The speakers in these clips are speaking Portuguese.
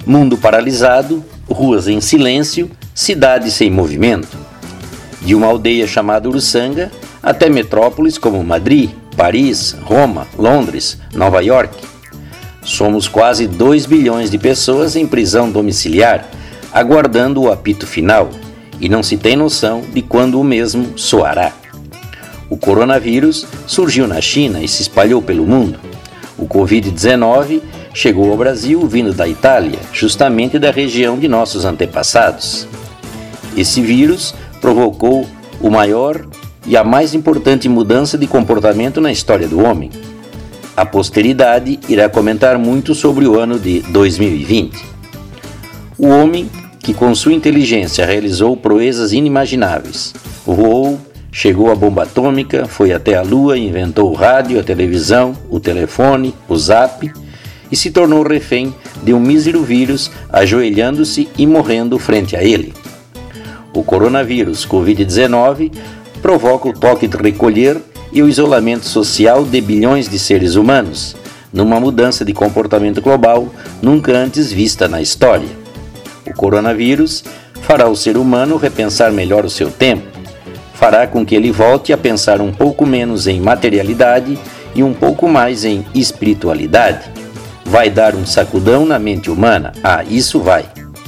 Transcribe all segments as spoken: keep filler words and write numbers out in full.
Mundo paralisado, ruas em silêncio, cidade sem movimento. De uma aldeia chamada Uruçanga até metrópoles como Madrid, Paris, Roma, Londres, Nova York. Somos quase dois bilhões de pessoas em prisão domiciliar, aguardando o apito final, e não se tem noção de quando o mesmo soará. O coronavírus surgiu na China e se espalhou pelo mundo. O covid dezenove chegou ao Brasil vindo da Itália, justamente da região de nossos antepassados. Esse vírus provocou o maior e a mais importante mudança de comportamento na história do homem. A posteridade irá comentar muito sobre o ano de dois mil e vinte. O homem que com sua inteligência realizou proezas inimagináveis, voou, chegou à bomba atômica, foi até a Lua, inventou o rádio, a televisão, o telefone, o zap e se tornou refém de um mísero vírus, ajoelhando-se e morrendo frente a ele. O coronavírus covid dezenove provoca o toque de recolher e o isolamento social de bilhões de seres humanos, numa mudança de comportamento global nunca antes vista na história. O coronavírus fará o ser humano repensar melhor o seu tempo, fará com que ele volte a pensar um pouco menos em materialidade e um pouco mais em espiritualidade. Vai dar um sacudão na mente humana, ah, isso vai.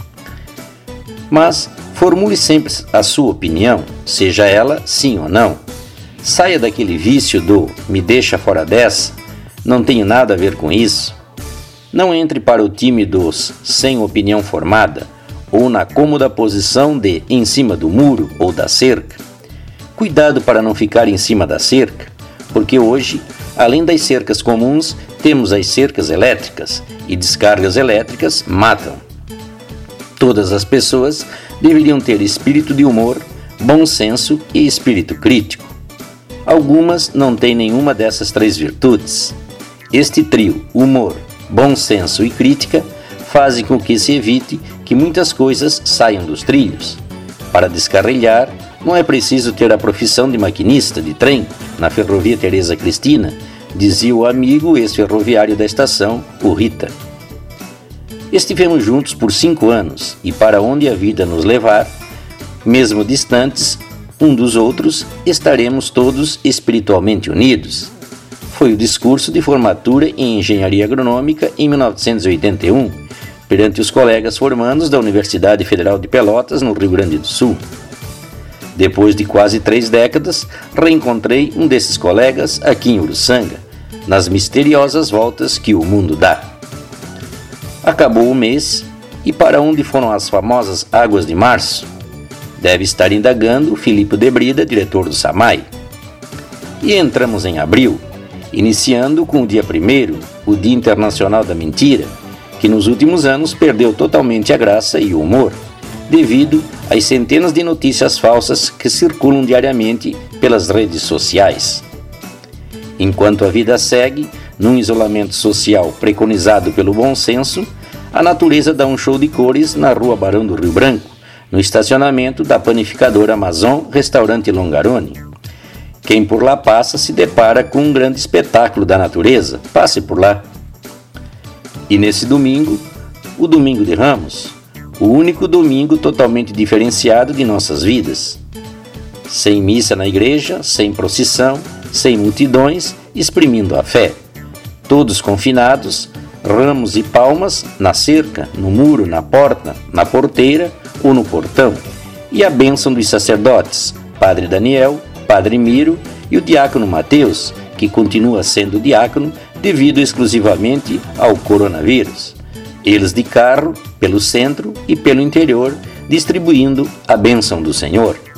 Mas formule sempre a sua opinião, seja ela sim ou não. Saia daquele vício do me deixa fora dessa, não tenho nada a ver com isso. Não entre para o time dos sem opinião formada, ou na cômoda posição de em cima do muro ou da cerca. Cuidado para não ficar em cima da cerca, porque hoje, além das cercas comuns, temos as cercas elétricas, e descargas elétricas matam. Todas as pessoas deveriam ter espírito de humor, bom senso e espírito crítico. Algumas não têm nenhuma dessas três virtudes. Este trio, humor, bom senso e crítica, fazem com que se evite que muitas coisas saiam dos trilhos. Para descarrilhar, não é preciso ter a profissão de maquinista de trem na ferrovia Teresa Cristina, dizia o amigo ex-ferroviário da estação, o Rita. Estivemos juntos por cinco anos e para onde a vida nos levar, mesmo distantes um dos outros, estaremos todos espiritualmente unidos. Foi o discurso de formatura em Engenharia Agronômica em mil novecentos e oitenta e um, perante os colegas formandos da Universidade Federal de Pelotas, no Rio Grande do Sul. Depois de quase três décadas, reencontrei um desses colegas aqui em Uruçanga, nas misteriosas voltas que o mundo dá. Acabou o mês, e para onde foram as famosas águas de março? Deve estar indagando Filipe de Brida, diretor do SAMAI. E entramos em abril, iniciando com o dia primeiro, o Dia Internacional da Mentira, que nos últimos anos perdeu totalmente a graça e o humor, devido às centenas de notícias falsas que circulam diariamente pelas redes sociais. Enquanto a vida segue, num isolamento social preconizado pelo bom senso, a natureza dá um show de cores na Rua Barão do Rio Branco, no estacionamento da panificadora Amazon Restaurante Longarone. Quem por lá passa se depara com um grande espetáculo da natureza. Passe por lá. E nesse domingo, o Domingo de Ramos, o único domingo totalmente diferenciado de nossas vidas. Sem missa na igreja, sem procissão, sem multidões, exprimindo a fé. Todos confinados, ramos e palmas na cerca, no muro, na porta, na porteira ou no portão. E a bênção dos sacerdotes, Padre Daniel, Padre Miro e o diácono Mateus, que continua sendo diácono devido exclusivamente ao coronavírus. Eles de carro, pelo centro e pelo interior, distribuindo a bênção do Senhor.